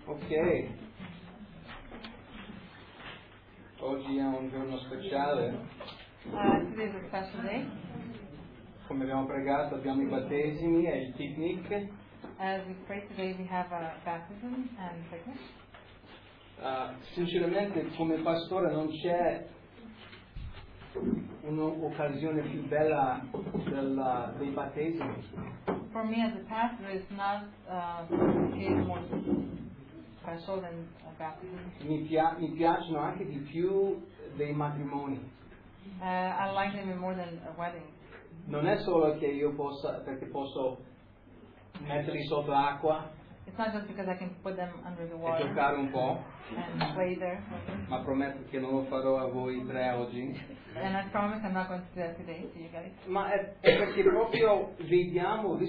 Ok, oggi è un giorno speciale. Today is a special day. Come abbiamo pregato abbiamo i battesimi e il picnic. As we pray today, we have a baptism and picnic. Sinceramente come pastore non c'è un'occasione più bella dei battesimi. For me as a pastor, it's not case more special than a baptism. Mi piacciono anche di più dei matrimoni. I like them more than a wedding. Non è solo che io posso metterli sotto acqua It's not just because I can put them under the e water giocare un po', and play there. ma prometto che non lo farò a voi tre oggi. And I promise I'm not going to do that today to you guys. Ma è perché proprio vediamo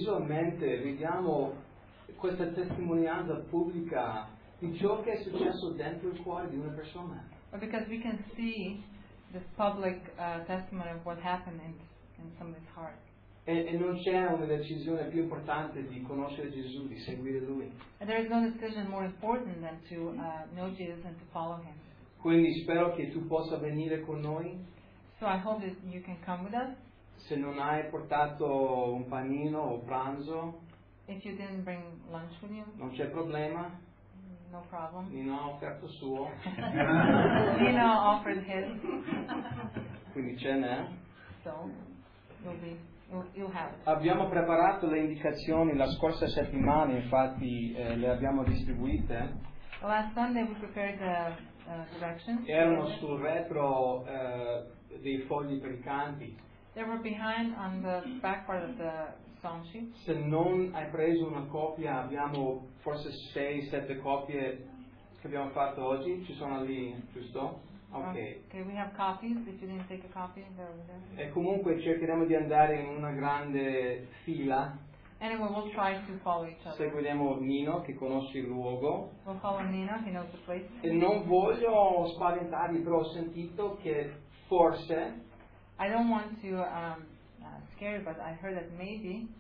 questa testimonianza pubblica di ciò che è successo dentro il cuore di una persona. But because we can see this public testimony of what happened in somebody's heart. E non c'è una decisione più importante di conoscere Gesù, di seguire Lui. And there is no decision more important than to know Jesus and to follow Him. Quindi spero che tu possa venire con noi. So I hope that you can come with us. Se non hai portato un panino o pranzo, If you didn't bring lunch with you, non c'è problema. no problem. Nino ha offerto suo, Nino offered his, quindi ce n'è. so you'll have it. Abbiamo preparato le indicazioni la scorsa settimana, infatti le abbiamo distribuite. Last Sunday we prepared the directions. Erano sul retro dei fogli per i canti. They were behind on the back part of the song sheet. Se non hai preso una copia, abbiamo forse 6-7 copie che abbiamo fatto oggi, ci sono lì, giusto? Ok. Okay, we have copies. If you didn't take a copy, they're over there. E comunque cercheremo di andare in una grande fila. Anyway, we'll try to follow each other. Seguiremo Nino che conosce il luogo. We'll follow Nino. He knows the place. E non voglio spaventarvi, però ho sentito che forse I don't want to scare you, but I heard that maybe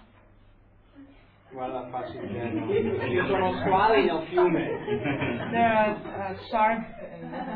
guarda faccio il genio. Ci sono squali nel fiume. there are sharks in the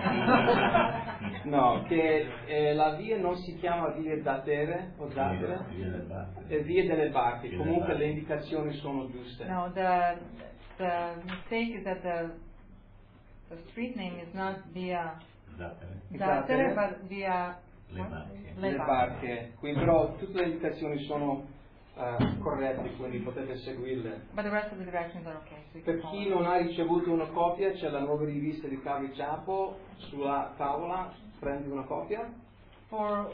river. No, che la via non si chiama via Datere o Datere, è via delle barche. Comunque le indicazioni sono giuste. No, the mistake is that the street name is not via Datere, but via Le barche. Quindi però tutte le indicazioni sono corrette, quindi potete seguirle. But the rest of the directions are okay. So you Per can chi follow. non ha ricevuto una copia, c'è la nuova rivista di Calvary Chapel sulla tavola, prendi una copia. For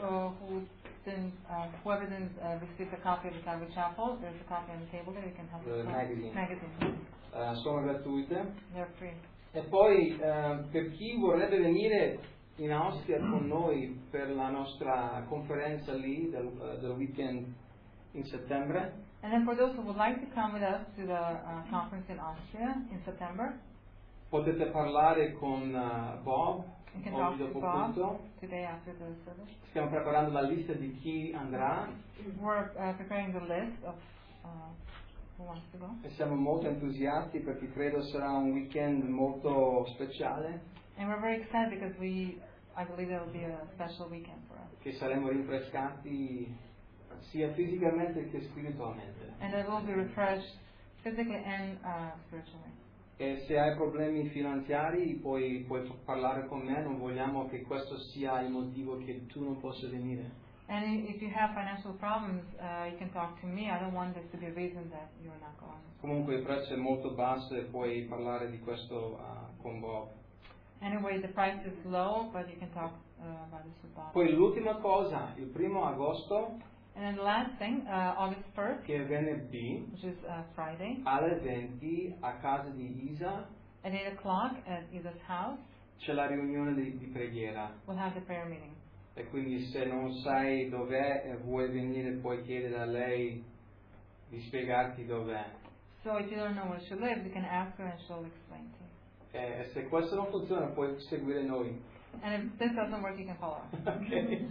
whoever didn't receive a copy of the Calvary Chapel, there's a copy on the table there. You can have The magazine. Sono gratuite. They're free. E poi per chi vorrebbe venire in Austria con noi per la nostra conferenza lì del weekend in settembre, And then for those who would like to come with us to the conference in Austria in September, potete parlare con Bob you can talk oggi to dopo Bob culto. today after the service. Stiamo preparando la lista di chi andrà We're preparing the list of who wants to go. e siamo molto entusiasti perché credo sarà un weekend molto speciale, And we're very excited because I believe it will be a special weekend for us. che saremo rinfrescati sia fisicamente che spiritualmente. And it will be refreshed physically and spiritually. E se hai problemi finanziari puoi parlare con me, non vogliamo che questo sia il motivo che tu non possa venire. And if you have financial problems, you can talk to me. I don't want this to be a reason that you're not going. Comunque il prezzo è molto basso e puoi parlare di questo con Bob. Anyway, the price is low, but you can talk about this with Bob. Poi l'ultima cosa, il 1 agosto, And then the last thing, August 1st, che è venerdì, which is Friday, alle 20 a casa di Isa, at 8 o'clock at Isa's house, c'è la riunione di preghiera. we'll have the prayer meeting. E quindi se non sai dov'è e vuoi venire puoi chiedere a lei di spiegarti dov'è. So if you don't know where she lives, you can ask her and she'll explain to you. E se questo non funziona puoi seguire noi. And if this doesn't work, you can follow us.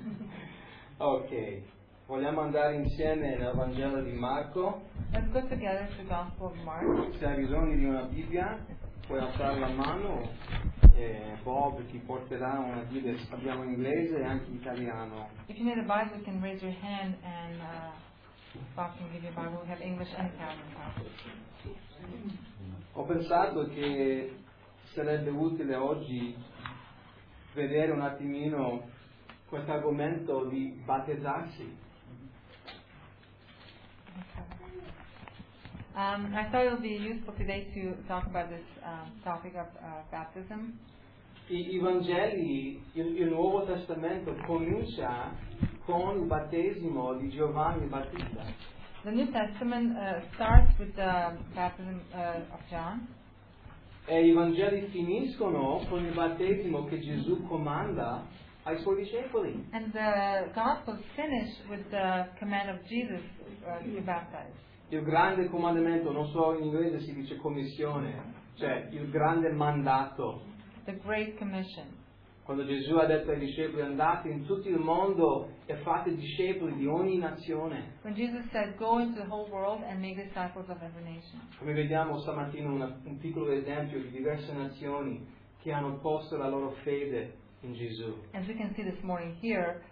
Ok. Vogliamo andare insieme nel Vangelo di Marco. Let's go together to the Gospel of Mark. Se hai bisogno di una Bibbia, puoi alzare la mano e Bob ti porterà una Bibbia, abbiamo inglese e anche italiano. If you need a Bible, you can raise your hand and Bob can give you a Bible. We have English and Italian Bibles. Ho pensato che sarebbe utile oggi vedere un attimino questo argomento di battezzarsi. I thought it would be useful today to talk about this topic of baptism. I Vangeli, il Nuovo Testamento comincia con il battesimo di Giovanni Battista. The New Testament starts with the baptism of John. E i Vangeli finiscono con il battesimo che Gesù comanda ai suoi discepoli. And the Gospels finish with the command of Jesus to be baptized. Il grande comandamento, non so in inglese si dice commissione, cioè il grande mandato. The Great Commission. Quando Gesù ha detto ai discepoli andate in tutto il mondo e fate discepoli di ogni nazione. When Jesus said, go into the whole world and make disciples of every nation. Come vediamo stamattina un piccolo esempio di diverse nazioni che hanno posto la loro fede in Gesù. As we can see this morning here,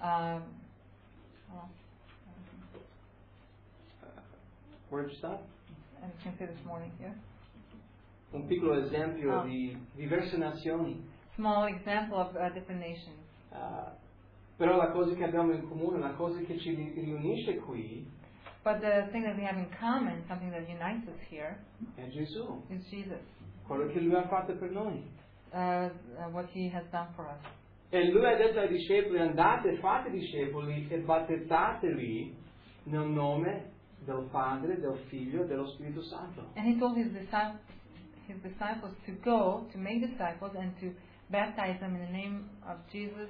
Where did you stop? and we can see this morning here. Un piccolo esempio di diverse nazioni. Small example of different nations. Però la cosa che abbiamo in comune, la cosa che ci riunisce qui, But the thing that we have in common, something that unites us here, è Gesù. is Jesus. Quello che Lui ha fatto per noi. What He has done for us. E Lui ha detto ai discepoli andate, fate discepoli e battezzatevi nel nome del Padre, del Figlio e dello Spirito Santo. And He told His disciples to go, to make disciples, and to baptize them in the name of Jesus,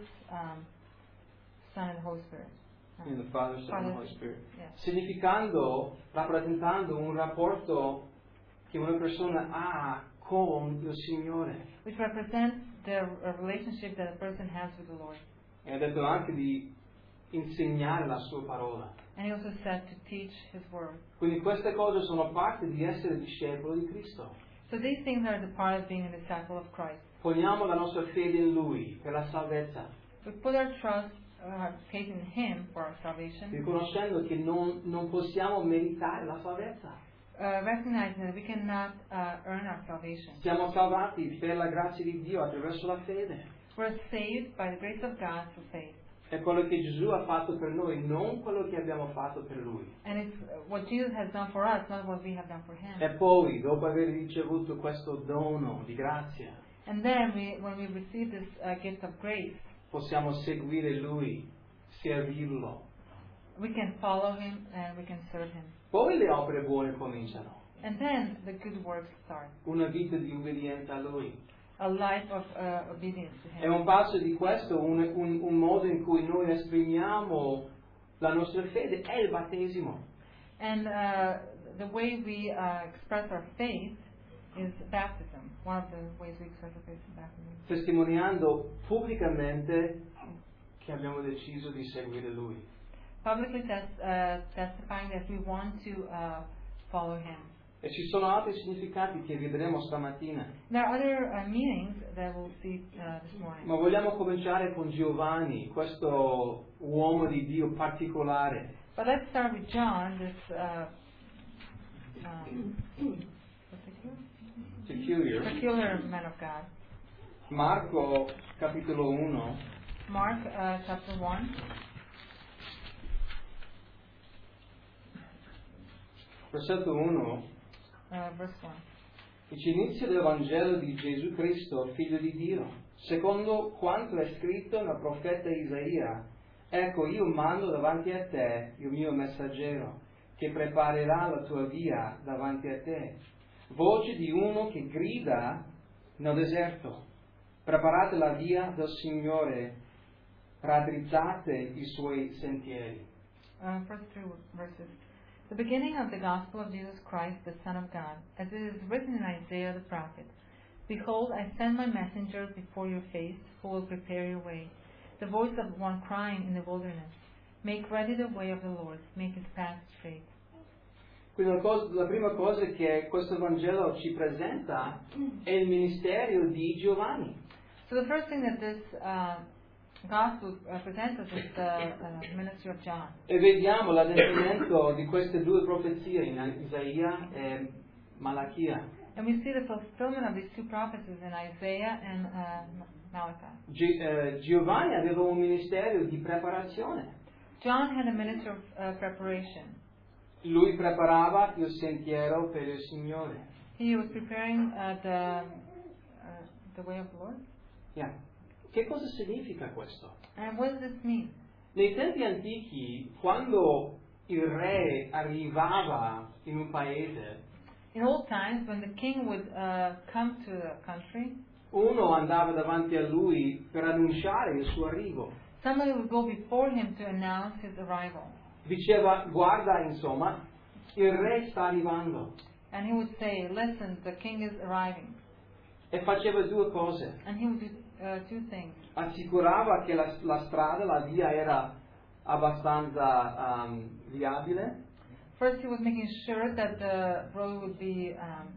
Son, and Holy Spirit. In the Father, Son, and Holy Spirit. Yeah. Significando, rappresentando un rapporto che una persona ha con il Signore. Which represents the relationship that a person has with the Lord. E ha detto anche di insegnare la sua parola. And He also said to teach His word. Quindi queste cose sono parte di essere discepolo di Cristo. So these things are the part of being a disciple of Christ. Poniamo la nostra fede in Lui per la salvezza, We put our trust, our faith in Him for our salvation, riconoscendo che non possiamo meritare la salvezza. recognizing that we cannot earn our salvation. Siamo salvati per la grazia di Dio attraverso la fede. We're saved by the grace of God through faith. È quello che Gesù ha fatto per noi, non quello che abbiamo fatto per Lui. And it's what Jesus has done for us, not what we have done for Him. E poi, dopo aver ricevuto questo dono di grazia, And then, when we receive this gift of grace, possiamo seguire Lui, servirlo. we can follow Him and we can serve Him. Poi le opere buone cominciano. And then the good works start. Una vita di obbedienza a Lui. A life of obedience to È Him. un passo di questo, un modo in cui noi esprimiamo la nostra fede, è il battesimo. And the way we express our faith is baptism. One of the ways we express our faith is baptism. Testimoniando pubblicamente che abbiamo deciso di seguire Lui. Publicly testifying that we want to follow Him. E ci sono altri significati che vedremo stamattina. There are other meanings that we'll see this morning. Ma vogliamo cominciare con Giovanni, questo uomo di Dio particolare. But let's start with John, this peculiar man of God. Marco capitolo 1. Mark chapter 1. Versetto 1. Verse 1. Dice inizio del Vangelo di Gesù Cristo, figlio di Dio, secondo quanto è scritto nel profeta Isaia. Ecco, io mando davanti a te il mio messaggero, che preparerà la tua via davanti a te. Voce di uno che grida nel deserto. Preparate la via del Signore, raddrizzate i suoi sentieri. First 3 verses. The beginning of the gospel of Jesus Christ, the Son of God, as it is written in Isaiah the prophet. Behold, I send my messenger before your face, who will prepare your way. The voice of one crying in the wilderness, make ready the way of the Lord, make his path straight. Quindi la prima cosa che questo Vangelo ci presenta è il ministero di Giovanni. So the first thing that this gospel presents us is the ministry of John. E vediamo l'adempimento di queste due profezie in Isaia e Malachia. And we see the fulfillment of these two prophecies in Isaiah and Malachi. Giovanni aveva un ministero di preparazione. John had a ministry of preparation. Lui preparava il sentiero per il Signore. He was preparing the way of the Lord. Yeah. Che cosa significa questo? And what does this mean? Nei tempi antichi, quando il re arrivava in un paese, In old times, when the king would come to the country, uno andava davanti a lui per annunciare il suo arrivo. somebody would go before him to announce his arrival. Diceva, guarda, insomma, il re sta arrivando. And he would say, listen, the king is arriving. E faceva due cose. And he would do two things. Assicurava che la strada, la via era abbastanza viabile. First, he was making sure that the road would be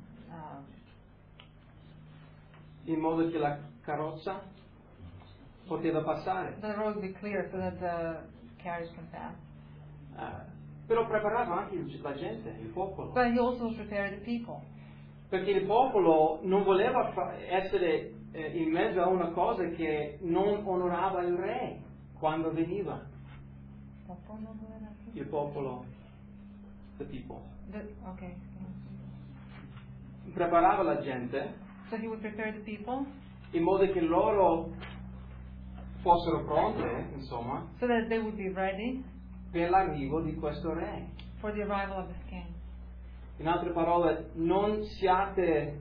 in modo che la carrozza poteva passare. the road would be clear so that the carriage can pass. Però preparava anche la gente, il popolo. But he also prepared the people. Perché il popolo non voleva essere in mezzo a una cosa che non onorava il re quando veniva. Il popolo, the people. Okay. Preparava la gente So he would prepare the people in modo che loro fossero pronte, insomma, so that they would be ready per l'arrivo di questo re. for the arrival of this king. In altre parole, non siate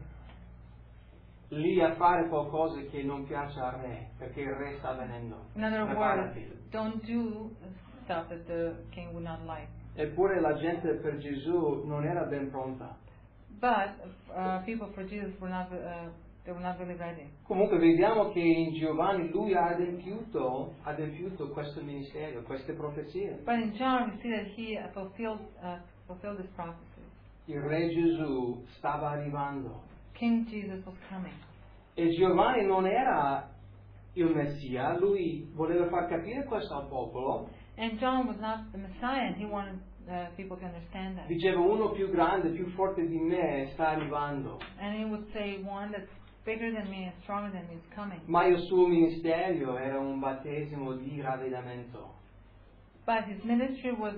lì a fare qualcosa che non piace al re, perché il re sta venendo. In other words, Preparati. don't do stuff that the king would not like. Eppure la gente per Gesù non era ben pronta. But people for Jesus were not really ready. Comunque vediamo che in Giovanni lui ha adempiuto questo ministero, queste profezie. But in John we see that he fulfilled this prophecy. Il re Gesù stava arrivando. King Jesus was coming. E Giovanni non era il Messia, lui voleva far capire questo al popolo. And John was not the Messiah, and he wanted people to understand that. Diceva, uno più grande, più forte di me sta arrivando. And he would say, one that's bigger than me and stronger than me is coming. Ma il suo ministero era un battesimo di ravvedimento. But his ministry was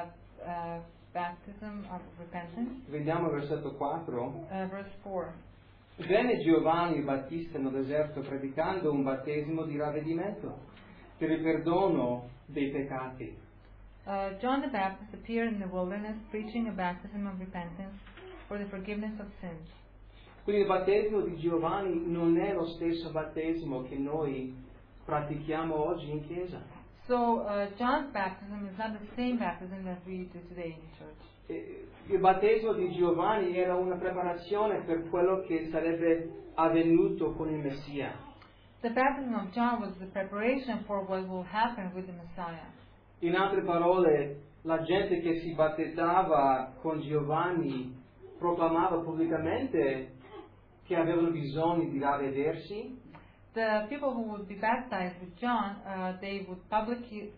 baptism of repentance. Vediamo il versetto 4. Verse 4. Venne Giovanni il Battista nel deserto predicando un battesimo di ravvedimento per il perdono dei peccati. John the Baptist appeared in the wilderness preaching a baptism of repentance for the forgiveness of sins. Quindi il battesimo di Giovanni non è lo stesso battesimo che noi pratichiamo oggi in chiesa. So John's baptism is not the same baptism that we do today in church. Il battesimo di Giovanni era una preparazione per quello che sarebbe avvenuto con il Messia. The baptism of John was the preparation for what will happen with the Messiah. In altre parole, la gente che si battezzava con Giovanni proclamava pubblicamente che avevano bisogno di ravvedersi. The people who would be baptized with John, they would publicly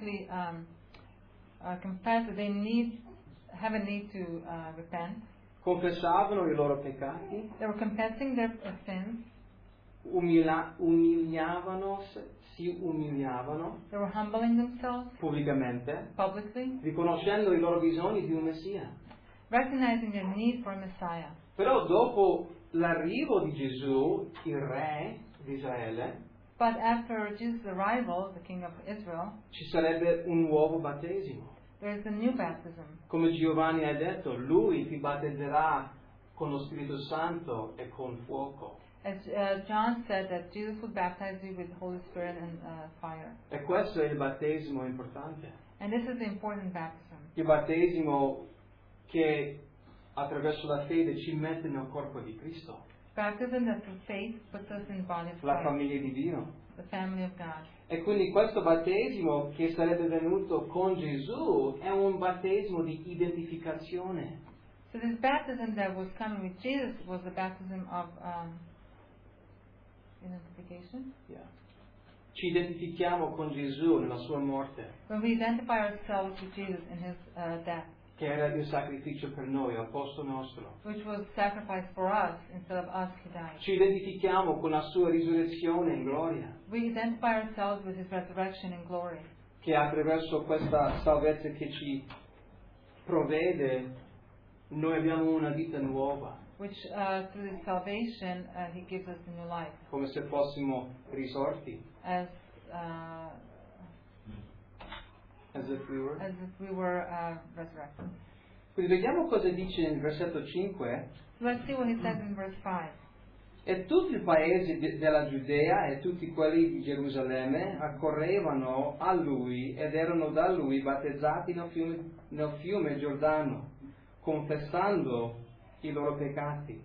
confess that they have a need to repent. Confessavano i loro peccati, They were confessing their sins. si umiliavano They were humbling themselves pubblicamente, publicly, riconoscendo i loro bisogni di un Messia. recognizing their need for a Messiah. Però dopo l'arrivo di Gesù, il re di Israele, But after Jesus' arrival, the King of Israel, ci sarebbe un nuovo battesimo. there is a new baptism. Come Giovanni ha detto, lui ti battezzerà con lo Spirito Santo e con fuoco. As John said, that Jesus would baptize you with the Holy Spirit and fire. E questo è il battesimo importante. And this is the important baptism. Il battesimo che attraverso la fede ci mette nel corpo di Cristo, Baptism that through faith puts us in the body of la Christ, famiglia di Dio. the family of God. E quindi questo battesimo che sarebbe venuto con Gesù è un battesimo di identificazione. So this baptism that was coming with Jesus was the baptism of identification. Yeah. Ci identifichiamo con Gesù nella sua morte, When we identify ourselves with Jesus in His death, che era il sacrificio per noi, al posto nostro. which was sacrificed for us instead of us who died. Ci identifichiamo con la sua risurrezione in gloria, We identify ourselves with His resurrection in glory. che attraverso questa salvezza che ci provvede noi abbiamo una vita nuova, Which through His salvation He gives us a new life, come se fossimo risorti, as as if we were. we were resurrected. Quindi vediamo cosa dice nel versetto 5. So let's see what He says in verse 5. E tutti i paesi della Giudea e tutti quelli di Gerusalemme accorrevano a lui ed erano da lui battezzati nel fiume Giordano, confessando i loro peccati.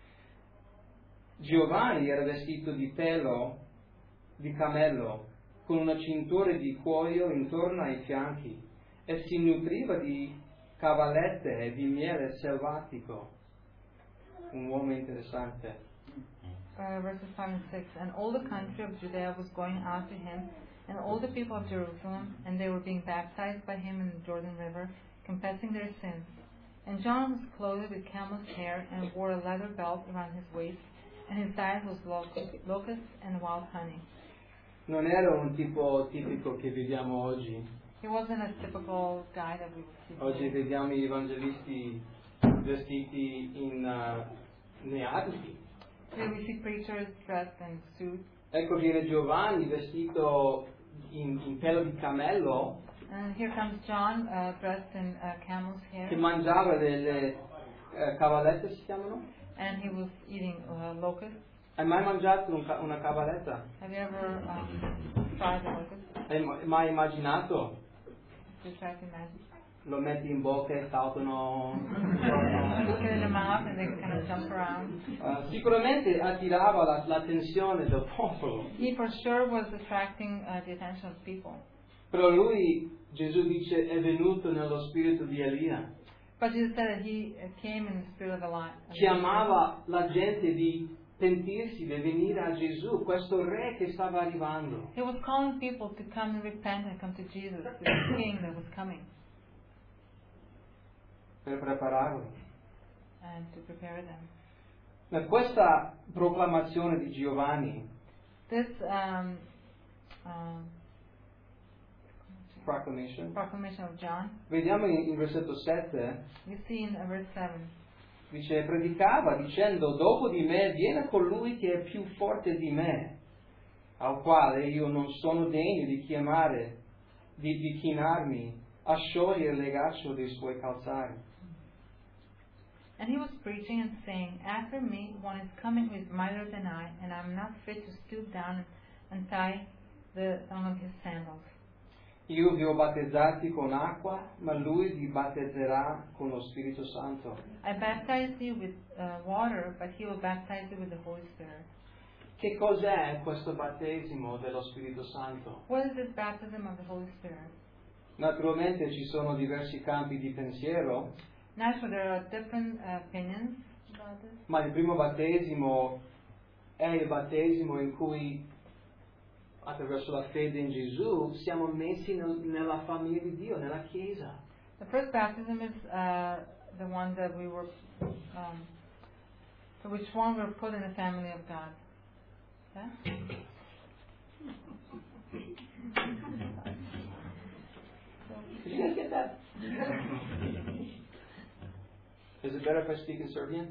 Giovanni era vestito di pelo di cammello, con una cintura di cuoio intorno ai fianchi, e si nutriva di cavallette e di miele selvatico. Un uomo interessante. Verses 5 and 6. And all the country of Judea was going out to him, and all the people of Jerusalem, and they were being baptized by him in the Jordan River, confessing their sins. And John was clothed with camel's hair, and wore a leather belt around his waist, and his diet was locusts and wild honey. Non era un tipo tipico che vediamo oggi. He wasn't a typical guy that we would see Oggi today. vediamo gli evangelisti vestiti nei abiti. Today we see preachers dressed in suits. Ecco, viene Giovanni vestito in pelo di cammello, And here comes John dressed in camel's hair. che mangiava delle cavallette, si chiamano? And he was eating locusts. Hai mai mangiato una cavalletta? Have you ever tried the locusts? Hai mai immaginato? Did you try to imagine? Lo metti in bocca e saltano. Put it in the mouth and they kind of jump around. Sicuramente attirava l'attenzione del popolo. He for sure was attracting the attention of people. Però lui, Gesù dice, è venuto nello spirito di Elia. But Jesus said that he came in the spirit of Elijah. Chiamava la gente di pentirsi, di venire a Gesù, questo re che stava arrivando. He was calling people to come and repent and come to Jesus, to the King that was coming, Per prepararli. and to prepare them. Ma questa proclamazione di Giovanni, This proclamation of John, vediamo in versetto 7, we see in verse 7. dice, predicava dicendo, dopo di me viene colui che è più forte di me, al quale io non sono degno di chiamare, di chinarmi a sciogliere il legaccio dei suoi calzari. And he was preaching and saying, after me one is coming who is mightier than I, and I am not fit to stoop down and tie the thong of his sandals. Io vi ho battezzati con acqua, ma lui vi battezzerà con lo Spirito Santo. I baptize you with water, but he will baptize you with the Holy Spirit. Che cos'è questo battesimo dello Spirito Santo? What is this baptism of the Holy Spirit? Naturalmente ci sono diversi campi di pensiero, Naturally, there are different opinions about this. ma il primo battesimo è il battesimo in cui, attraverso la fede in Gesù, siamo messi nella famiglia di Dio, nella Chiesa. The first baptism is the one that we were, for which one we were put in the family of God. Yeah? Did you guys get that? Is it better if I speak in Serbian?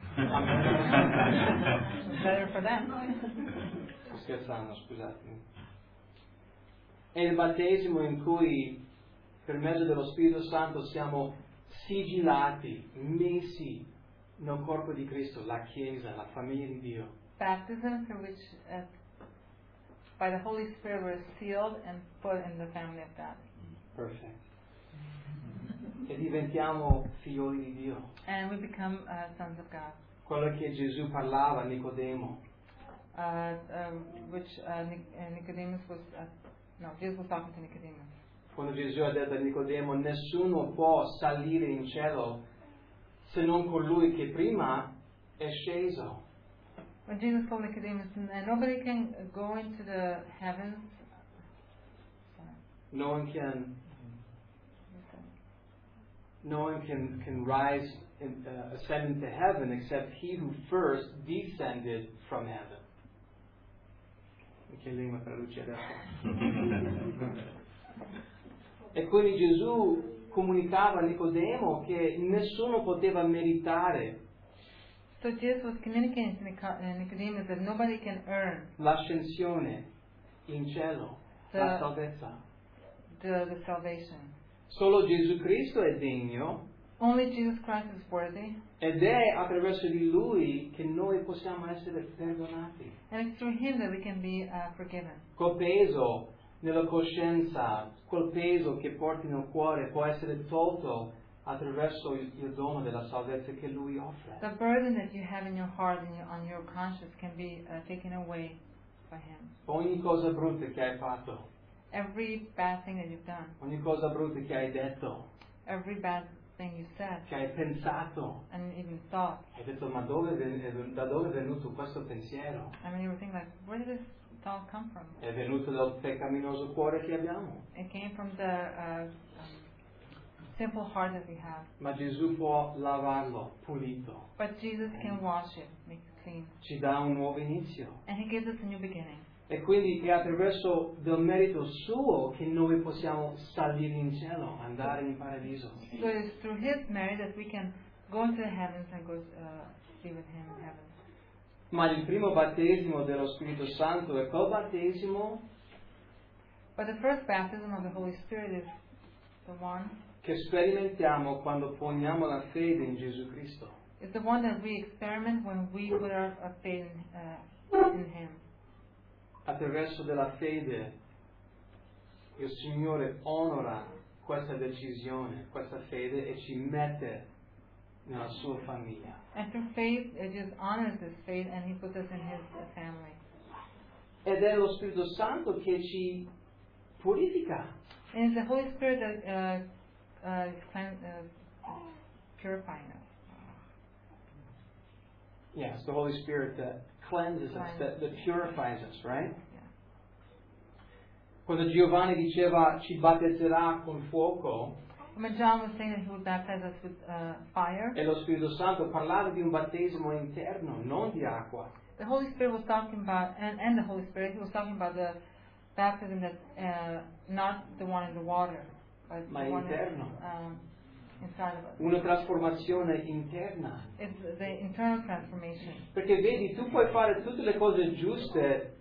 Better for them. Sto scherzando, scusatemi. È il battesimo in cui, per mezzo dello Spirito Santo, siamo sigillati, messi nel corpo di Cristo, la Chiesa, la famiglia di Dio. Baptism through which, by the Holy Spirit, we're sealed and put in the family of God. Perfetto. E diventiamo figlioli di Dio. And we become sons of God. Quello che Gesù parlava a Nicodemo. Nicodemus was, Jesus was talking to Nicodemus. Quando Gesù ha detto a Nicodemo, nessuno può salire in cielo se non colui che prima è sceso. When Jesus told Nicodemus, nobody can go into the heavens. No one can rise and ascend into heaven except he who first descended from heaven. Che lingua traduce adesso? E quindi Gesù comunicava a Nicodemo che nessuno poteva meritare So Jesus was communicating to Nicodemus that nobody can earn l'ascensione in cielo, la salvezza. The salvation. Solo Gesù Cristo è degno. Only Jesus Christ is worthy. Ed è attraverso di Lui che noi possiamo essere perdonati. And it's through Him that we can be forgiven. Col peso nella coscienza, quel peso che porti nel cuore può essere tolto attraverso il dono della salvezza che Lui offre. The burden that you have in your heart and on your conscience can be taken away by Him. Ogni cosa brutta che hai fatto, Every bad thing that you've done, ogni cosa brutta che hai detto, every bad thing you said, che hai pensato, and even thought. hai detto ma da dove è venuto questo pensiero? I mean, you were thinking like, where did this thought come from? È venuto dal peccaminoso cuore che abbiamo. It came from the simple heart that we have. Ma Gesù può lavarlo, pulito. But Jesus can wash it, make it clean. Ci dà un nuovo inizio. And He gives us a new beginning. E quindi è attraverso del merito suo che noi possiamo salire in cielo, andare in paradiso. So it's through His merit that we can go into the heavens and go be with Him in heaven. Ma il primo battesimo dello Spirito Santo è quel battesimo But the first baptism of the Holy Spirit is the one. Che sperimentiamo quando poniamo la fede in Gesù Cristo. It's the one that we experiment when we put our faith in Him. Attraverso della fede il Signore onora questa decisione, questa fede e ci mette nella sua famiglia. And through faith, it just honors this faith and He puts us in His family. Ed è lo Spirito Santo che ci purifica. And it's the Holy Spirit that is purifying us. Yes, the Holy Spirit that cleanses us, that purifies us, right? Yeah. Quando Giovanni diceva ci battezzerà con fuoco, When John was saying that He would baptize us with fire, e lo Spirito Santo parlava di un battesimo interno, non di acqua. the Holy Spirit was talking about, and the Holy Spirit, He was talking about the baptism that's not the one in the water, but Ma the one interno. that's inside of us. Una trasformazione interna. It's the internal transformation. Perché vedi, tu puoi fare tutte le cose giuste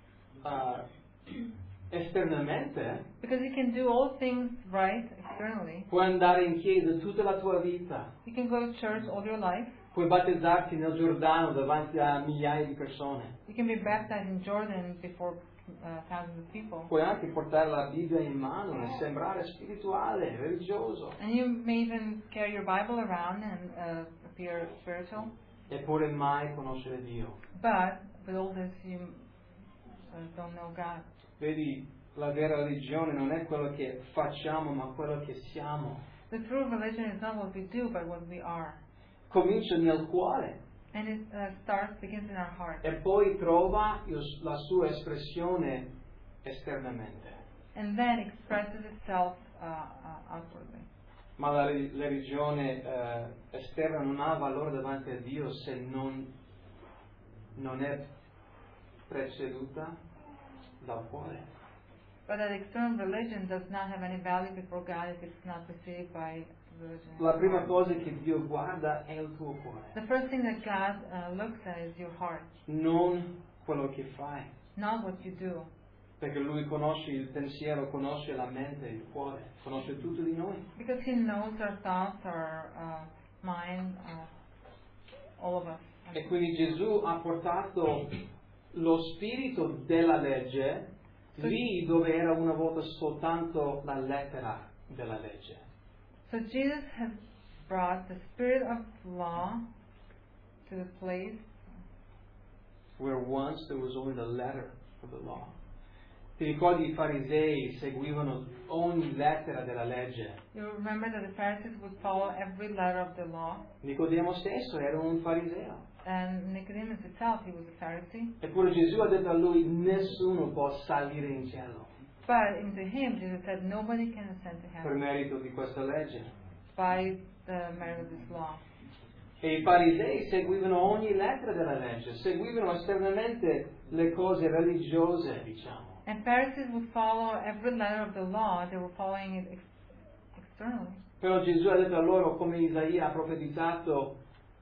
esternamente, Because you can do all things right externally. puoi andare in chiesa tutta la tua vita, You can go to church all your life. puoi battezzarti nel Giordano davanti a migliaia di persone, You can be baptized in Jordan before thousands of people. puoi anche portare la Bibbia in mano e sembrare spirituale, religioso, And you may even carry your Bible around and appear spiritual. eppure mai conoscere Dio. But with all this, you don't know God. Vedi, la vera religione non è quello che facciamo, ma quello che siamo. The true religion is not what we do, but what we are. Comincia nel cuore And it begins in our heart. e poi trova la sua espressione esternamente. And then expresses itself outwardly. Ma la religione esterna non ha valore davanti a Dio se non è preceduta dal cuore. But that external religion does not have any value before God if it's not received by religion. La prima cosa che Dio guarda è il tuo cuore, The first thing that God looks at is your heart, non quello che fai. not what you do. Perché Lui conosce il pensiero, conosce la mente, il cuore, conosce tutto di noi. Because He knows our thoughts, our mind, all of us. E quindi Gesù ha portato lo spirito della legge lì dove era una volta soltanto la lettera della legge. So Jesus has brought the spirit of law to the place where once there was only the letter of the law. Ti ricordi i farisei seguivano ogni lettera della legge? You remember that the Pharisees would follow every letter of the law, Nicodemo stesso era un fariseo. and Nicodemus himself, he was a Pharisee. Eppure Gesù ha detto a lui: nessuno può salire in cielo But into him, Jesus said, nobody can ascend to per heaven merito di questa legge. by the merit of this law. E i farisei seguivano ogni lettera della legge, seguivano esternamente le cose religiose, diciamo. And Pharisees would follow every letter of the law. They were following it externally. Però Gesù ha detto a loro, come Isaia ha profetizzato: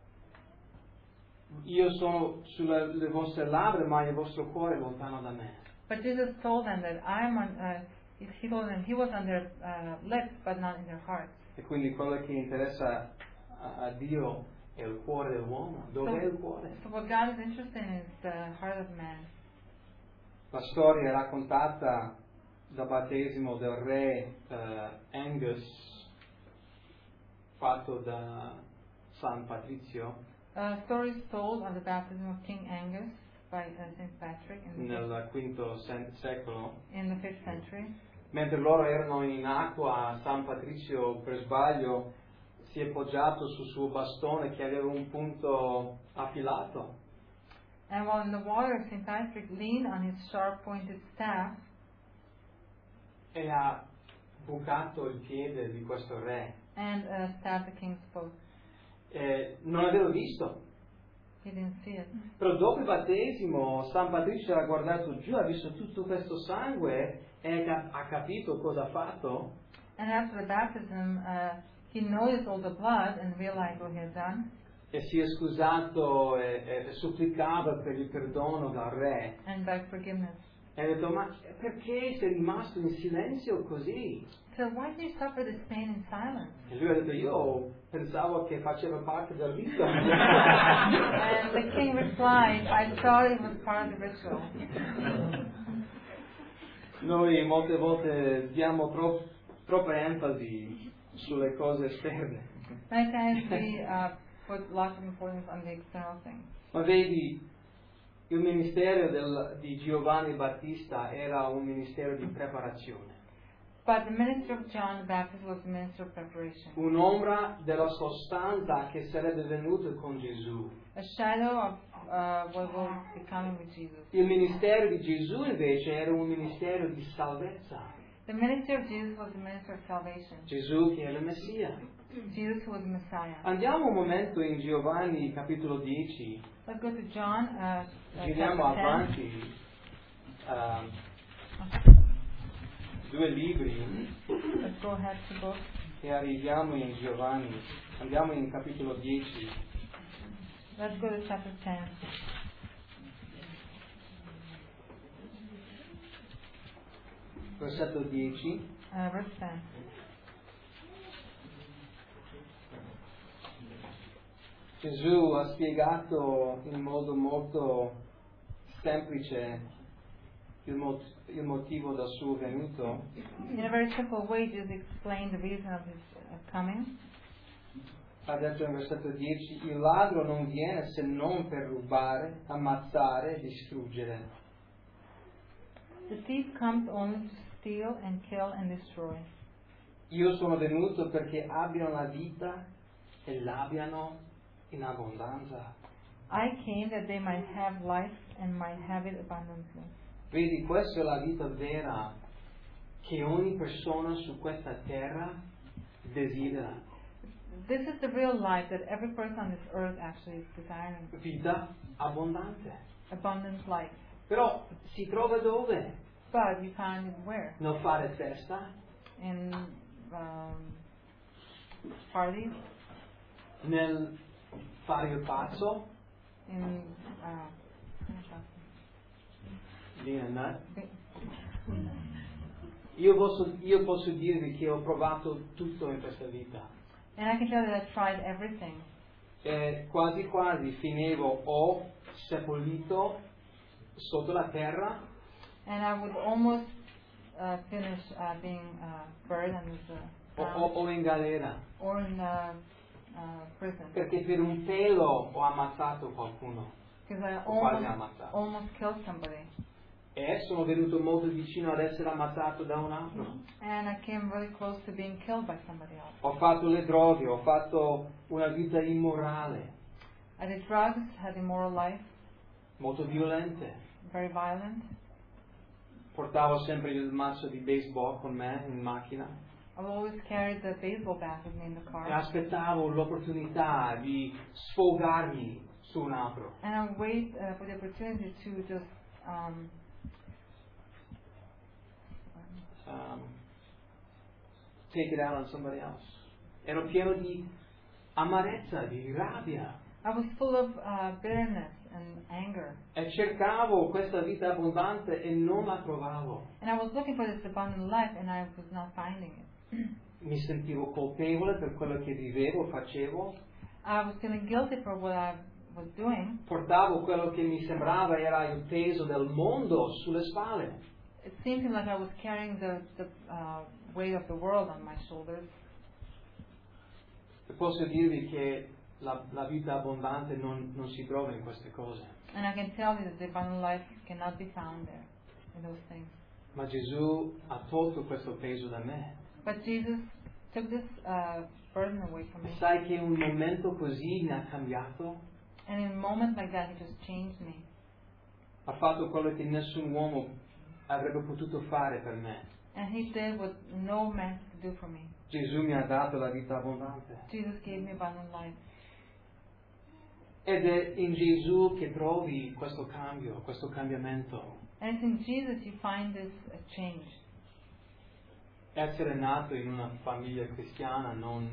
io sono sulle vostre labbra, ma il vostro cuore è lontano da me. But Jesus told them that he told them he was on their lips, but not in their hearts. E quindi quello che interessa a Dio è il cuore dell'uomo. Dov'è il cuore? So what God is interested in is the heart of man. La storia è raccontata dal battesimo del re Angus, fatto da San Patrizio Stories told of the baptism of King Angus by Saint Patrick nel V secolo. in the 5th century. Mentre loro erano in acqua, San Patrizio per sbaglio si è poggiato sul suo bastone che aveva un punto affilato. And while in the water, Saint Patrick leaned on his sharp-pointed staff E ha bucato il piede di questo re. and stabbed the king's foot. Non aveva visto. He didn't see it. Però dopo il battesimo San Patrizio ha guardato giù, ha visto tutto questo sangue e ha capito cosa ha fatto. And after the baptism, he noticed all the blood and realized what he had done. E si è scusato e supplicava per il perdono dal re. And begged forgiveness. E ha detto: ma perché sei rimasto in silenzio così? So why did you suffer this pain in silence? E lui ha detto: io pensavo che faceva parte del rito. And the king replied, I thought it was part of the ritual. Noi molte volte diamo troppa enfasi sulle cose esterne. Many times we put lots of importance on the external things. Ma vedi, il ministero di Giovanni Battista era un ministero di preparazione. But the ministry of John the Baptist was a ministry of preparation. Un'ombra della sostanza che sarebbe venuta con Gesù. A shadow of what will be coming with Jesus. Il ministero di Gesù invece era un ministero di salvezza. The ministry of Jesus was the ministry of salvation. Gesù che era il Messia. Jesus who was the Messiah. Andiamo un momento in Giovanni capitolo 10. Let's go to John Giriamo chapter 10. avanti 2 libri Let's go ahead to book. e arriviamo in Giovanni. Andiamo in capitolo 10. Let's go to chapter 10. Versetto 10. Verse 10. Gesù ha spiegato in modo molto semplice il motivo del suo venuto. In a very simple way, Jesus explained the reason of his coming. Ha detto in versetto 10: il ladro non viene se non per rubare, ammazzare e distruggere. The thief comes only to steal and kill and destroy. Io sono venuto perché abbiano la vita e l'abbiano in abbondanza. I came that they might have life and might have it abundantly. Vedi, questa è la vita vera che ogni persona su questa terra desidera. This is the real life that every person on this earth actually is desiring. Vita abbondante. Abundant life. Però si trova dove? But you find it where? Non fare festa, In parties, nel fare il pazzo, in Io posso dirvi che ho provato tutto in questa vita. and I can tell that I tried everything. Quasi quasi finivo o seppellito sotto la terra And I would almost finish being buried under the ground o in galera, or in prison. perché per un pelo ho ammazzato qualcuno. because I o quasi ammazzato. almost killed somebody. E sono venuto molto vicino ad essere ammazzato da un altro. And I came really close to being killed by somebody else. Ho fatto le droghe, ho fatto una vita immorale, I did drugs, had immoral life, molto violente. very violent. Portavo sempre il mazzo di baseball con me in macchina I've always carried the baseball bat with me in the e car. aspettavo l'opportunità di sfogarmi su un altro. And I would wait for the opportunity to just Take it out on somebody else. Ero pieno di amarezza, di rabbia. I was full of bitterness and anger. E cercavo questa vita abbondante e non la trovavo. And I was looking for this abundant life and I was not finding it. Mi sentivo colpevole per quello che vivevo, facevo. I was feeling guilty for what I was doing. Portavo quello che mi sembrava era il peso del mondo sulle spalle. It seemed to me like I was carrying the weight of the world on my shoulders. E posso dirvi che la vita abbondante non si trova in queste cose. And I can tell you that the abundant life cannot be found there, in those things. Ma Gesù ha tolto questo peso da me. But Jesus took this burden away from me. E sai che un momento così mi ha cambiato? And in a moment like that, He just changed me. Ha fatto quello che nessun uomo avrebbe potuto fare per me. And He did what no man could do for me. Gesù mi ha dato la vita abbondante. Jesus gave me abundant life. Ed è in Gesù che trovi questo cambio, questo cambiamento. And it's in Jesus you find this change. Essere nato in una famiglia cristiana non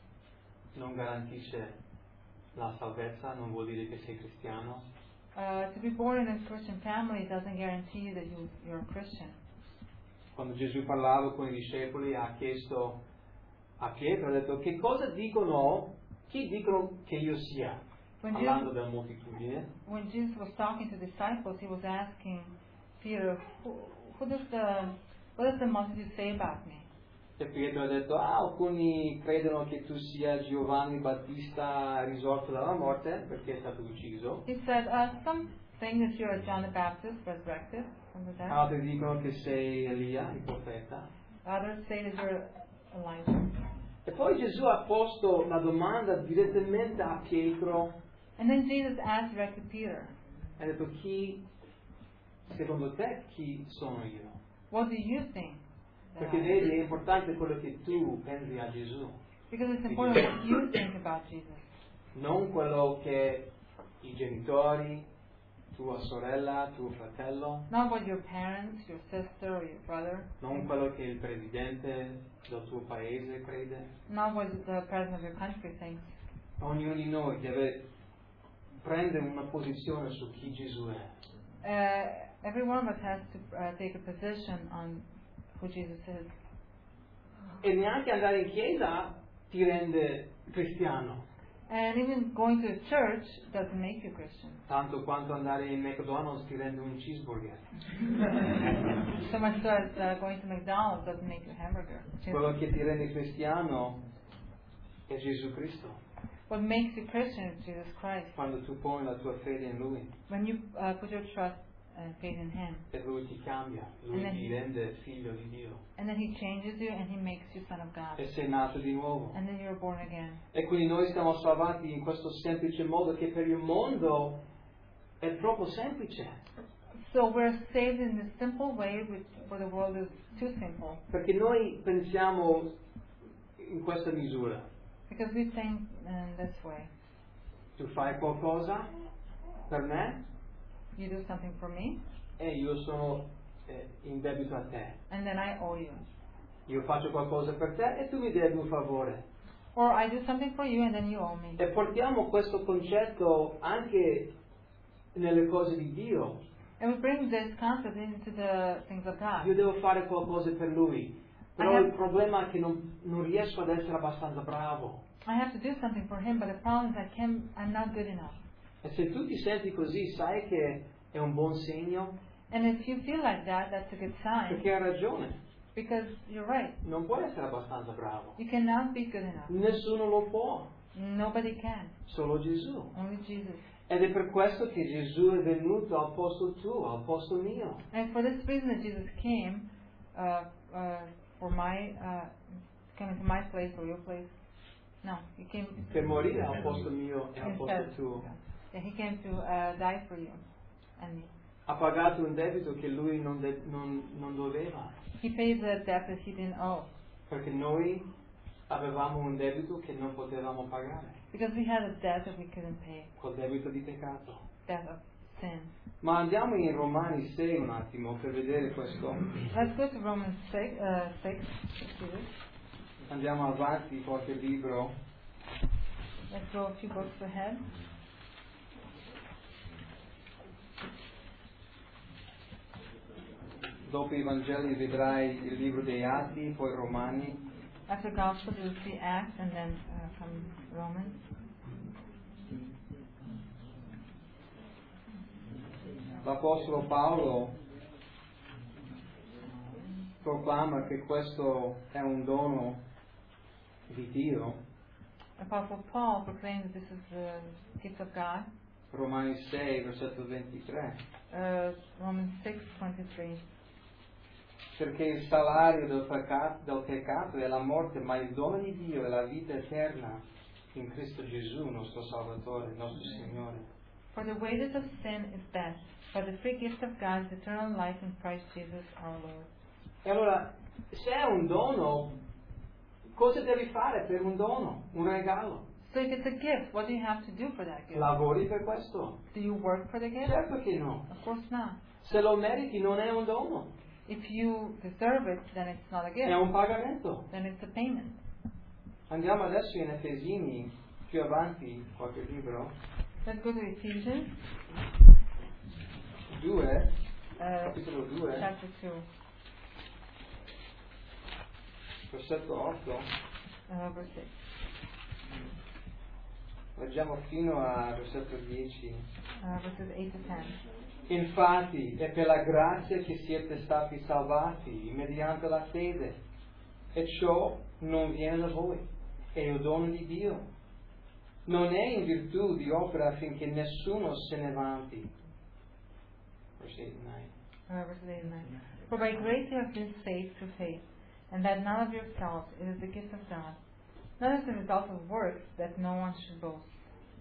garantisce la salvezza, non vuol dire che sei cristiano. To be born in a Christian family doesn't guarantee that you're a Christian. Quando Gesù parlava con i discepoli ha chiesto a Pietro, ha detto: che cosa dicono, chi dicono che io sia? Parlando della moltitudine. When Jesus was talking to disciples, He was asking Peter, what does the multitude say about me? E Pietro ha detto: alcuni credono che tu sia Giovanni Battista risorto dalla morte perché è stato ucciso. He said, some think that you're John the Baptist resurrected from the dead. Altri dicono che sei Elia, il profeta. Others say that you're Elijah. E poi Gesù ha posto la domanda direttamente a Pietro. And then Jesus asked directly Peter, Ha detto: secondo te chi sono io? what do you think? Perché vedi, è importante quello che tu pensi a Gesù, Because it's important what you think about Jesus. non quello che i genitori, tua sorella, tuo fratello, Not what your parents, your sister, or your brother, non quello che il presidente del tuo paese crede. not what the president of your country thinks. Ognuno di noi deve prendere una posizione su chi Gesù è. Every one of us has to take a position on who Jesus is. E neanche andare in chiesa ti rende cristiano, And even going to a church doesn't make you Christian. tanto quanto andare in McDonald's ti rende un cheeseburger. So much so as going to McDonald's doesn't make you a hamburger. Quello che ti rende cristiano è Gesù Cristo. What makes you Christian is Jesus Christ. Quando tu poni la tua fede in Lui When you put your trust and faith in Him. e Lui ti cambia, Lui ti rende figlio di Dio. And then He changes you and He makes you son of God. E sei nato di nuovo. And then you're born again. E quindi noi siamo salvati in questo semplice modo che per il mondo è troppo semplice. So we're saved in this simple way, which for the world is too simple. Perché noi pensiamo in questa misura. Because we think in this way. Tu fai qualcosa per me You do something for me, e io sono in debito a te. and then I owe you. Io faccio qualcosa per te e tu mi devi un favore. Or I do something for you and then you owe me. E portiamo questo concetto anche nelle cose di Dio. And we bring this concept into the things of God. Io devo fare qualcosa per Lui, però il problema è che non riesco ad essere abbastanza bravo. I have to do something for Him, but the problem is I'm not good enough. E se tu ti senti così, sai che è un buon segno? And if you feel like that, that's a good sign. Perché hai ragione. Because you're right. Non puoi essere abbastanza bravo. You cannot be good enough. Nessuno lo può. Nobody can. Solo Gesù. Only Jesus. Ed è per questo che Gesù è venuto al posto tuo, al posto mio. And for this reason that Jesus came came into my place or your place. No, he came Per morire al posto mio e al posto instead. tuo. Yeah, he came to die for you and me. Ha pagato un debito che lui non doveva. He paid the debt that he didn't owe. Perché noi avevamo un debito che non potevamo pagare. Because we had a debt that we couldn't pay. Col debito di peccato. Debt of sin. Ma andiamo in Romani 6 un attimo per vedere questo. Let's go to Romans 6. Andiamo avanti qualche libro. Let's go a few books ahead. Dopo i Vangeli vedrai il libro dei Atti, poi Romani. After Gospel, you'll see Acts and then from Romans. L'Apostolo Paolo proclama che questo è un dono di Dio. Apostle Paul proclaims that this is the gift of God. Romani 6, versetto 23. Romans 6:23. Perché il salario del peccato è la morte, ma il dono di Dio è la vita eterna in Cristo Gesù, nostro Salvatore, nostro Signore. For the wages of sin is death, but the free gift of God is eternal life in Christ Jesus our Lord. E allora, se è un dono, cosa devi fare per un dono, un regalo? So if it's a gift, what do you have to do for that gift? Lavori per questo? Do you work for the gift? Certo che no. Of course not. Se lo meriti non è un dono, If you deserve it, then it's not a gift. è un pagamento. Then it's a payment. Andiamo adesso in Efesini, più avanti, qualche libro. Let's go to Ephesians 2, capitolo 2, chapter 2, versetto 8. verse 6. Leggiamo fino al versetto 10. Verses 8 to 10. Infatti è per la grazia che siete stati salvati mediante la fede, e ciò non viene da voi, è il dono di Dio. Non è in virtù di opera affinché nessuno se ne vanti. Verse 8 and 9. Verses 8 and 9. For by grace you have been saved through faith, and that not of yourselves, it is the gift of God, not as a result of works, that no one should boast.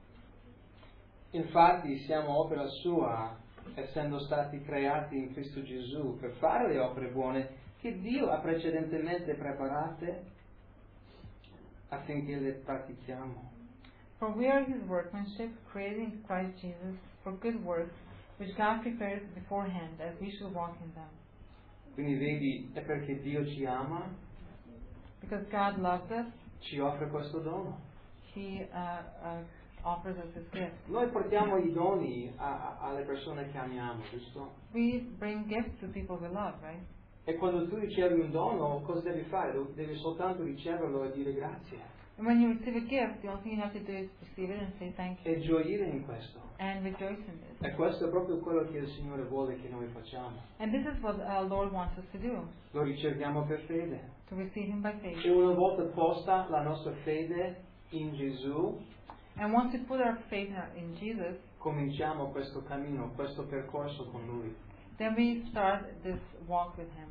Infatti siamo opera sua, essendo stati creati in Cristo Gesù per fare le opere buone che Dio ha precedentemente preparate affinché le pratichiamo. For we are His workmanship, created in Christ Jesus for good works, which God prepared beforehand, as we should walk in them. Quindi vedi, è perché Dio ci ama, Because God loves us, ci offre questo dono. He offers us His gift. Noi portiamo i doni alle persone che amiamo, giusto? We bring gifts to people we love, right? E quando tu ricevi un dono, cosa devi fare? Devi soltanto riceverlo e dire grazie. And when you receive a gift, the only thing you have to do is receive it and say thank you. E gioire in questo. And rejoice in this. E questo è proprio quello che il Signore vuole che noi facciamo. And this is what our Lord wants us to do, Lo riceviamo per fede. to receive Him by faith. E una volta posta la nostra fede in Gesù, And once we put our faith in Jesus, cominciamo questo cammino, questo percorso con Lui. then we start this walk with Him.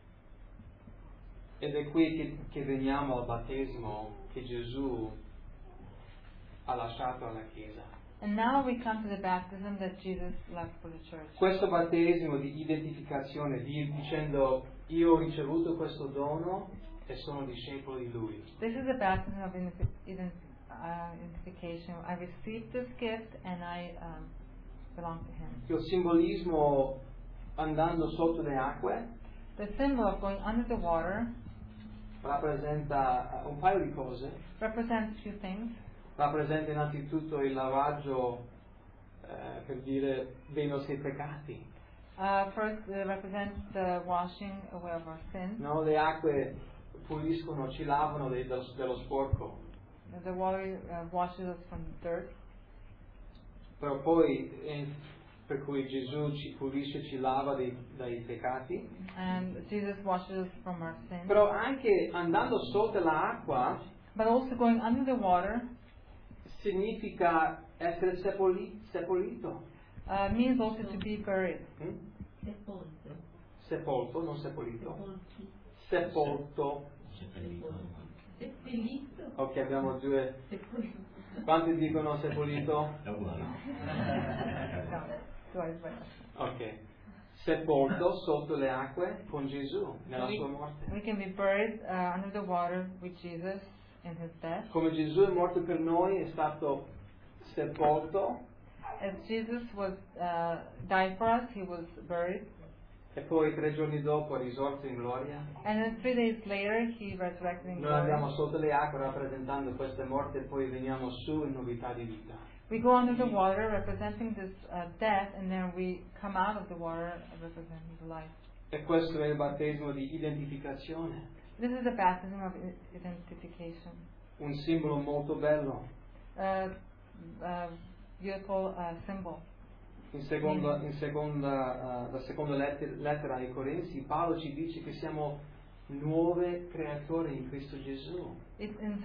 Ed è qui che veniamo al battesimo che Gesù ha lasciato alla Chiesa. And now we come to the baptism that Jesus left for the church. Questo battesimo di identificazione, dicendo io ho ricevuto questo dono e sono discepolo di Lui. This is the baptism of identification. I received this gift and I belong to Him. Il simbolismo andando sotto le acque The symbol of going under the water rappresenta un paio di cose. represents two things. Rappresenta innanzitutto il lavaggio, per dire, dei nostri peccati. First, represents the washing away of our sins. No? Le acque puliscono, ci lavano dello sporco. The water washes us from dirt. Però poi, per cui Gesù ci pulisce, ci lava dai peccati. And Jesus washes us from our sins. Però anche andando sotto l'acqua, But also going under the water significa essere seppellito. Means also to be buried. Sepolto, non seppellito. Sepolto. Ok, abbiamo due. Quanti dicono seppellito? Ok. Sepolto sotto le acque con Gesù nella sua morte. We can be buried under the water with Jesus in his death. Come Gesù è morto per noi, è stato sepolto. As Jesus was died for us, he was buried. E poi 3 giorni dopo è risorto in gloria. And then 3 days later, he resurrected in Noi glory. andiamo sotto le acque rappresentando questa morte e poi veniamo su in novità di vita. We go under the water representing this death, and then we come out of the water representing the life. E questo è il battesimo di identificazione. This is the baptism of identification. Un simbolo molto bello. Beautiful symbol. La seconda lettera ai Corinzi, Paolo ci dice che siamo nuove creature in Cristo Gesù. It's in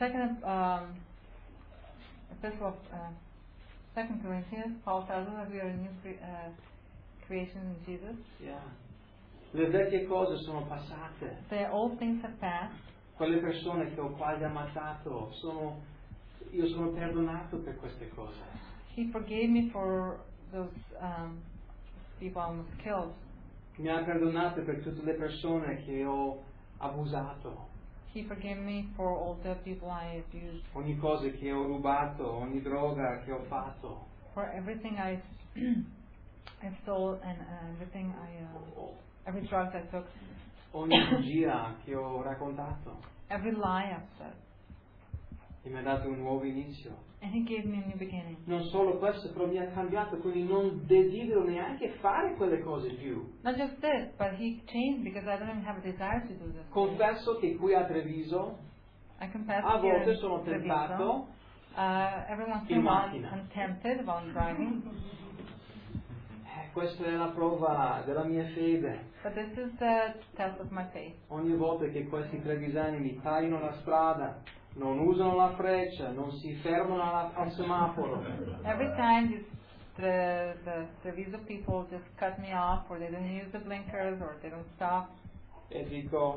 Second Corinthians, Paul tells us that we are a new creation in Jesus. Yeah. Le vecchie cose sono passate. The old things have passed. Quelle persone che ho quasi ammazzato, io sono perdonato per queste cose. He forgave me for those people I almost killed. Mi ha perdonato per tutte le persone che ho abusato. He forgave me for all the people I abused. Ogni cosa che ho rubato, ogni droga che ho fatto. For everything I stole and everything every drug I took. Ogni bugia che ho raccontato. Every lie I've said. E mi ha dato un nuovo inizio. And he gave me a new beginning. Non solo questo, però mi ha cambiato, quindi non desidero neanche fare quelle cose più. Not just this, but he changed because I don't even have a desire to do this. Confesso che qui a Treviso I confess a here volte in sono Treviso, tentato every once in in a while macchina. I'm tempted while driving. Questa è la prova della mia fede. But this is the test of my faith. Ogni volta che questi trevisani mi tagliano la strada, non usano la freccia, non si fermano al semaforo. Every time the Treviso people just cut me off, or they don't use the blinkers, or they don't stop. E dico,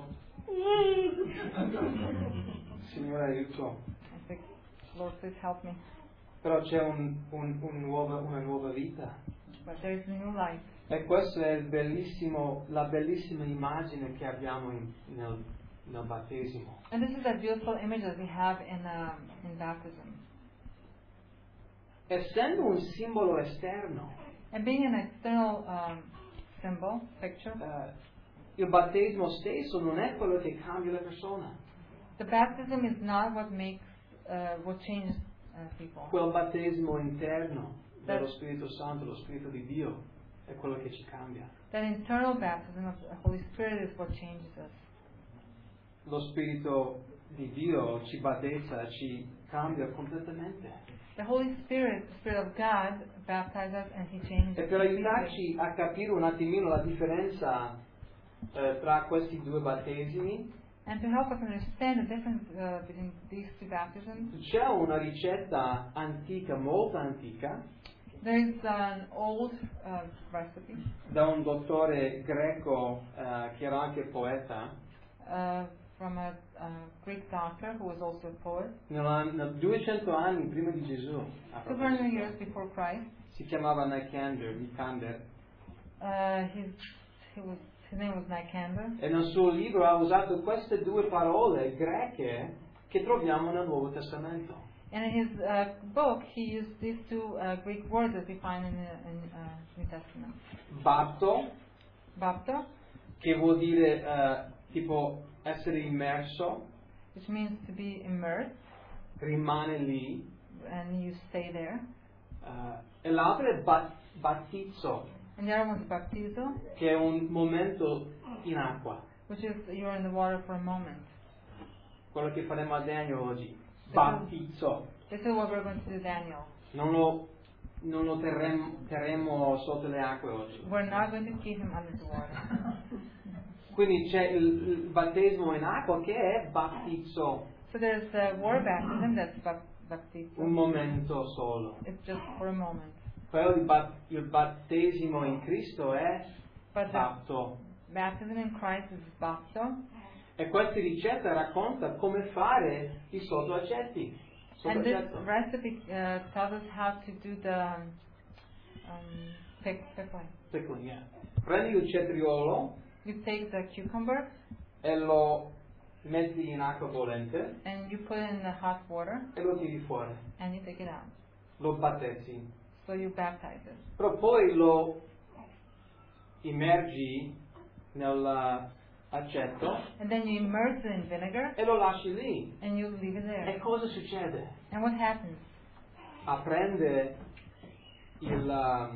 Signore aiuto. I think, Lord, please help me. Però c'è una nuova vita. But there is a new life. E questa è la bellissima immagine che abbiamo nel battesimo. And this is a beautiful image that we have in baptism. Essendo un simbolo esterno, And being an external symbol, picture, il battesimo stesso non è quello che cambia la persona. the baptism is not what changes people. Quel battesimo interno dello Spirito Santo, lo Spirito di Dio, è quello che ci cambia. That internal baptism of the Holy Spirit is what changes us. Lo Spirito di Dio ci battezza, ci cambia completamente. The Holy Spirit, the Spirit of God, baptizes us and He changes E us. per aiutarci a capire un attimino la differenza tra questi due battesimi, And to help us understand the difference between these two baptisms, c'è una ricetta antica, molto antica, there is an old recipe da un dottore greco che era anche poeta, from a Greek doctor who was also a poet. nel 200 anni prima di Gesù. 200 years before Christ. Si chiamava Nicander. His name was Nicander. E nel suo libro ha usato queste due parole greche che troviamo nel Nuovo Testamento. And in his book, he used these two Greek words that we find in the New Testament. Bapto, che vuol dire tipo essere immerso, which means to be immersed, rimane lì, and you stay there. E l'altro è battizzo, And the other one is baptizo, che è un momento in acqua. which is you're in the water for a moment. Quello che faremo a Daniel oggi. Battizzo. This is what we're going to do, Daniel. Non lo terremo sotto le acque oggi. We're not going to keep him under the water. Quindi c'è il battesimo in acqua che è battizzo. So there's water baptism, that's baptizo. un momento solo. It's just for a moment. Però il battesimo in Cristo è But the fatto. baptism in Christ is bapto. E questa ricetta racconta come fare i sottoaccetti. And this Sottoaccetto. recipe tells us how to do the pickle. Ecco, prendi il cetriolo You take the cucumber e lo metti in acqua bollente and you put it in the hot water e lo tiri fuori. and you take it out. Lo battezzi. So you baptize it. Però poi lo immergi nell'aceto And then you immerse it in vinegar e lo lasci lì. and you leave it E there. cosa succede? And what happens? Apprende il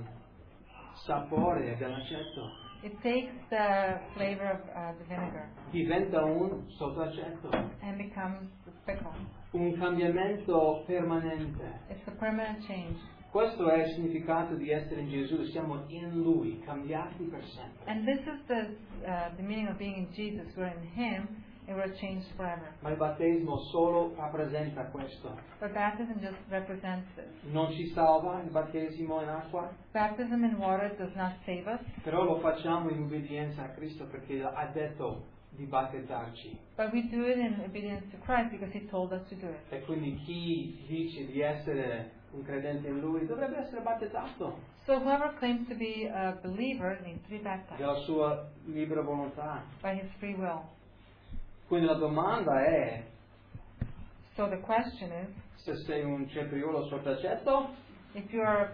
sapore dell'aceto. It takes the flavor of the vinegar Diventa un sottoaceto. and becomes the pickle. Un cambiamento permanente. It's a permanent change. Questo è il significato di essere in Gesù, siamo in Lui, cambiati per sempre. And this is the meaning of being in Jesus. We're in Him and we're changed forever. Ma il battesimo solo rappresenta questo. But baptism just represents this. Non ci salva il battesimo in acqua, Baptism in water does not save us, però lo facciamo in obbedienza a Cristo perché ha detto di battezzarci. but we do it in obedience to Christ because He told us to do it. E quindi chi dice di essere un credente in Lui dovrebbe essere battezzato So whoever claims to be a believer needs to be baptized della sua libera volontà. by his free will. Quindi la domanda è: So the question is, se sei un cetriolo sott'aceto if you're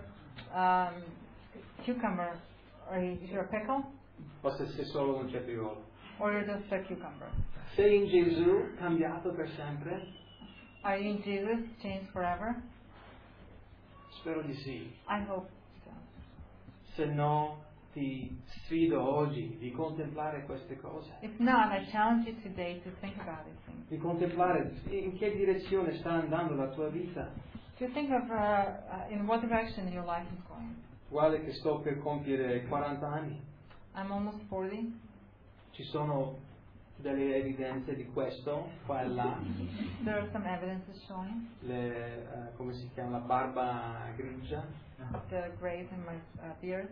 cucumber, or if you're a pickle, o se sei solo un cetriolo. or you're just a cucumber. Sei in Gesù, cambiato per sempre? Are you in Jesus, changed forever? Spero di sì. I hope so. Se no, ti sfido oggi di contemplare queste cose. If not, I challenge you today to think about these things. Di contemplare in che direzione sta andando la tua vita. To think of in what direction your life is going. Guarda che sto per compiere 40 anni. I'm almost 40. Ci sono delle evidenze di questo, qua e là. There are some evidences showing Come si chiama? La barba grigia. the grays in my beard.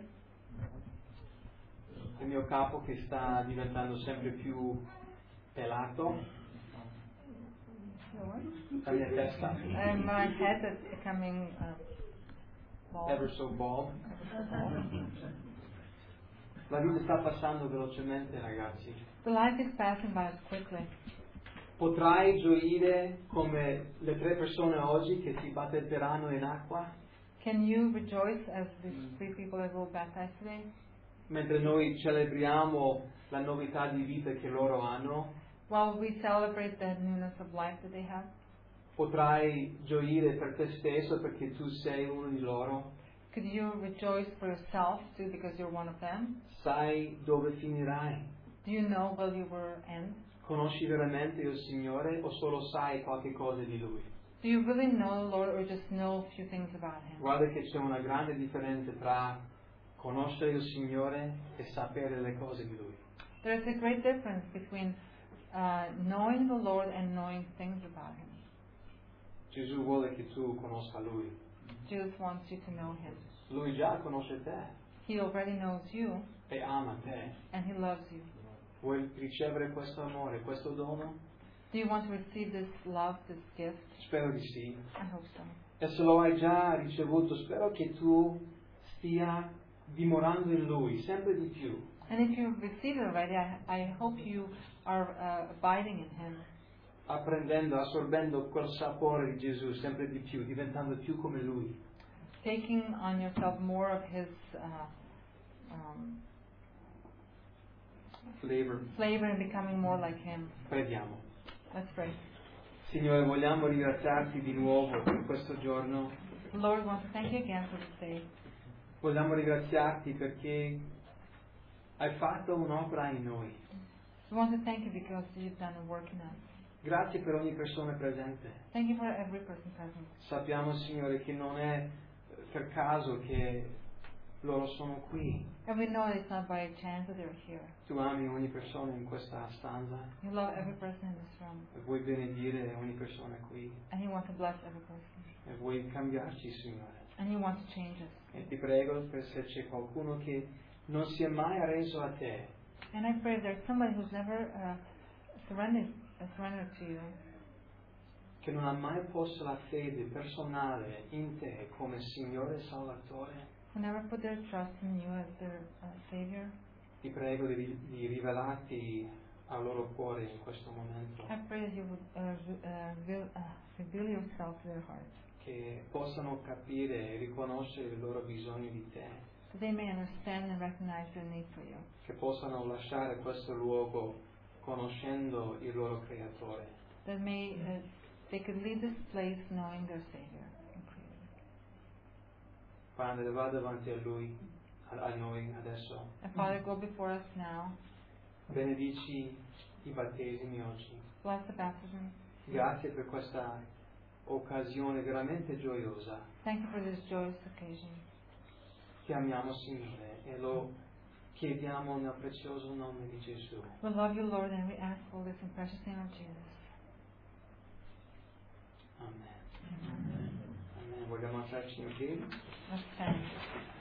Il mio capo che sta diventando sempre più pelato. La mia testa. And my head is becoming bald. Ever so bald. La vita sta passando velocemente, ragazzi. The life is passing by us quickly. Potrai gioire come le 3 persone oggi che si battezzeranno in acqua, Can you rejoice as these 3 people that will baptize today? mentre noi celebriamo la novità di vita che loro hanno? While we celebrate the newness of life that they have? Potrai gioire per te stesso perché tu sei uno di loro? Could you rejoice for yourself too because you're one of them? Sai dove finirai? Do you know where you will end? Conosci veramente il Signore o solo sai qualche cosa di Lui? Do you really know the Lord or just know a few things about Him? Guarda che c'è una grande differenza tra conoscere il Signore e sapere le cose di Lui. There's a great difference between knowing the Lord and knowing things about Him. Gesù vuole che tu conosca Lui. Jesus wants you to know Him. Lui già conosce te He already knows you e ama te. and He loves you. Vuoi ricevere questo amore, questo dono? Do you want to receive this love, this gift? Spero di sì. I hope so. E se lo hai già ricevuto, spero che tu stia dimorando in Lui sempre di più. And if you've received it already, I hope you are abiding in Him, Apprendendo, assorbendo quel sapore di Gesù sempre di più, diventando più come Lui. taking on yourself more of His flavor and becoming more like Him. Preghiamo. Let's pray. Signore, vogliamo ringraziarti di nuovo per questo giorno. Lord, we want to thank you again for this day. Vogliamo ringraziarti perché hai fatto un'opera in noi. We want to thank you because you've done a work in us. Grazie per ogni persona presente. Thank you for every person present. Sappiamo, Signore, che non è per caso che loro sono qui. And we know it's not by chance that they're here. Tu ami ogni persona in questa stanza You love every person in this room. e vuoi benedire ogni persona qui And you want to bless every person. e vuoi cambiarci, Signore. And you want to change us. E ti prego per se c'è qualcuno che non si è mai arreso a te, And I pray if there's somebody who's never surrendered to you, che non ha mai posto la fede personale in te come Signore e Salvatore, who never put their trust in you as their Savior, ti prego di rivelarti al loro cuore in questo momento, I pray that you would reveal yourself to their hearts, che possano capire e riconoscere il loro bisogno di te, so they may understand and recognize their need for you, che possano lasciare questo luogo conoscendo il loro Creatore. that they could leave this place knowing their Savior and Creator. Padre, va davanti a Lui, a noi adesso. And Father, go before us now. Benedici i battesimi oggi. Bless the baptism. Grazie per questa occasione veramente gioiosa. Thank you for this joyous occasion. Ti amiamo, Signore, e lo chiediamo nel prezioso nome di Gesù. We love you, Lord, and we ask for this in precious name of Jesus. Amen. Amen. Vogliamo alzarci in piedi? Let's stand.